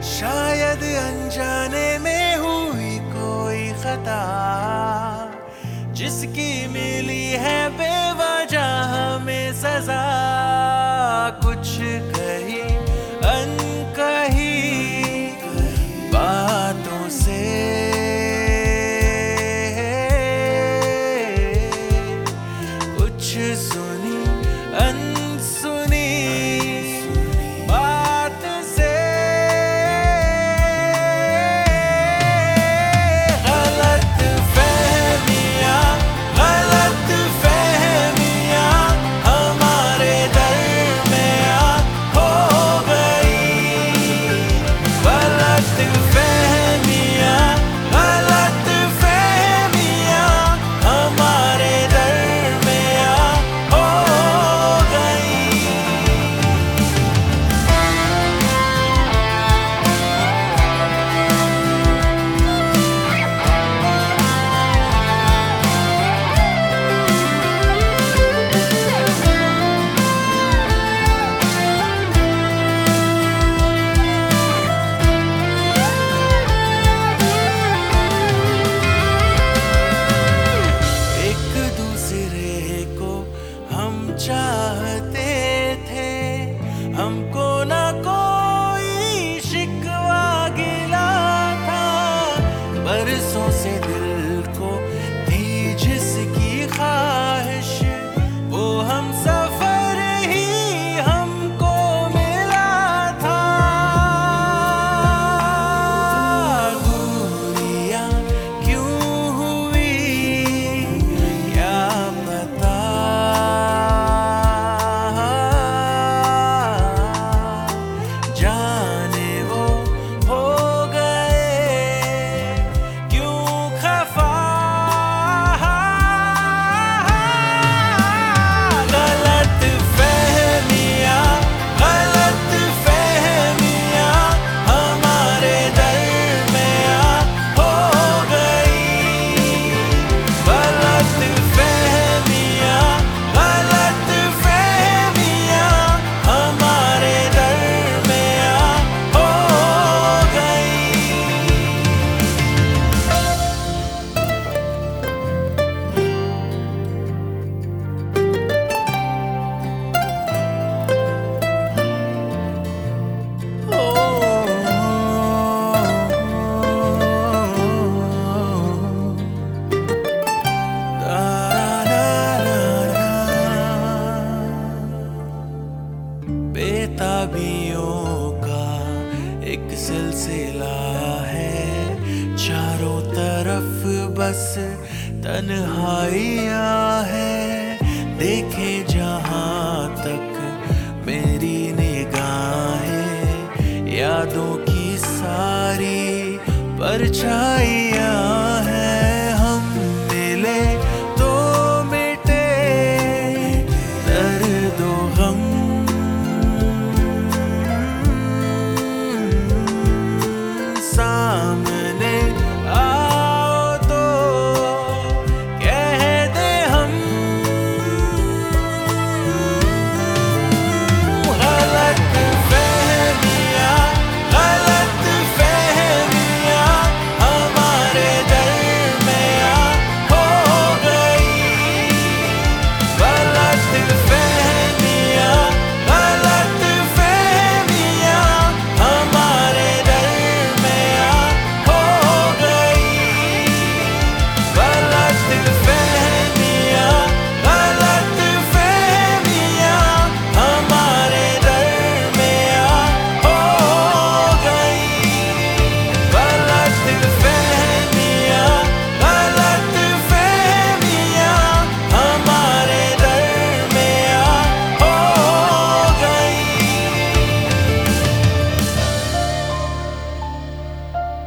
शायद अनजाने में हुई कोई खता, जिसकी मिली है बेवजह हमें सजा। कुछ कही अनकही बातों से कुछ सुनी अनसुनी बात से गलत फहमियां हमारे दरमियां हो गई। गलत फहमियां हमारे दरमियां हो गई। एक दूसरे को हम चाहते थे, हमको ना कोई शिकवा गिला था। बरसों से दिल को थी जिसकी ख्वाहिश, वो हम सफर ही हमको मिला था। दूरियां क्यों हुई क्या पता, जाने वो हो गए क्यों खफा। गलत फहमियां हमारे दरमियां हो गई। गलत फहमियां हमारे दरमियां हो गई। बेताबियों का एक सिलसिला है, चारों तरफ बस तन्हाइयाँ है। देखे जहाँ तक मेरी निगाहें, यादों की सारी परछाइयाँ